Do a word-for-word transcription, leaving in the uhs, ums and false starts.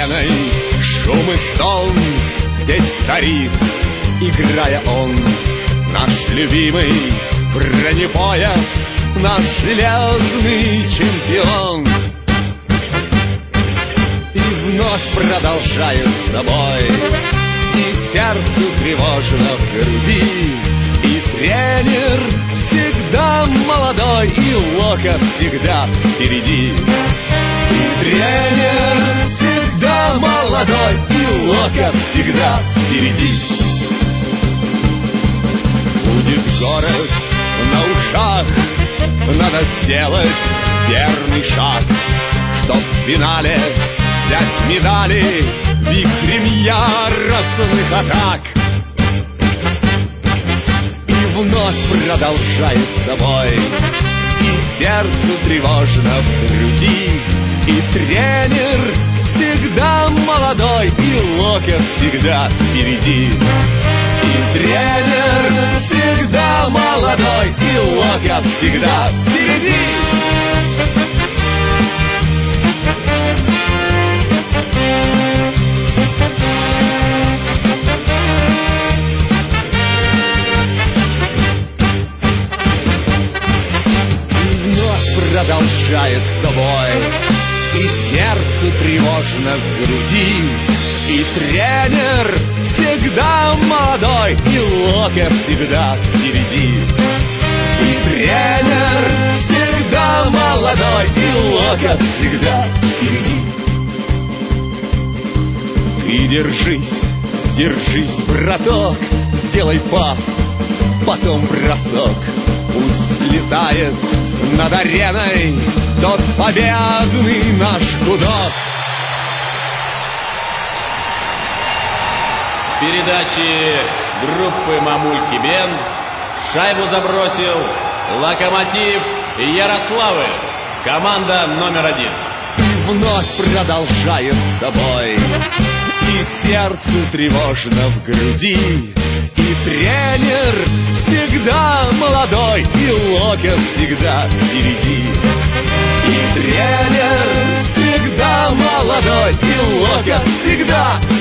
ареной шум и стон здесь царит, играя он, наш любимый бронепояс, наш железный чемпион. И вновь продолжает собой, и сердцу тревожно в груди, и тренер всегда молодой, и локоть всегда впереди. И тренер всегда молодой, и локоть всегда впереди. Будет город на ушах, надо сделать верный шаг, чтоб в финале взять медали вихрем яростных атак. И вновь продолжает собой, и сердцу тревожно в груди, и тренер всегда молодой, и локоть всегда впереди. И тренер всегда молодой, и локоть всегда впереди. Продолжает собой, и сердцу тревожно в груди, и тренер всегда молодой, и локоть всегда впереди. И тренер всегда молодой, и локоть всегда впереди. Ты держись, держись, браток, сделай пас, потом бросок, пусть слетает над ареной тот победный наш гудок. С передачи группы «Мамульки Бенд» шайбу забросил «Локомотив» Ярославль, команда номер один. И вновь продолжает собой, и сердцу тревожно в груди, и тренер всегда молодой, и локоть всегда впереди. И тренер всегда молодой, и локоть всегда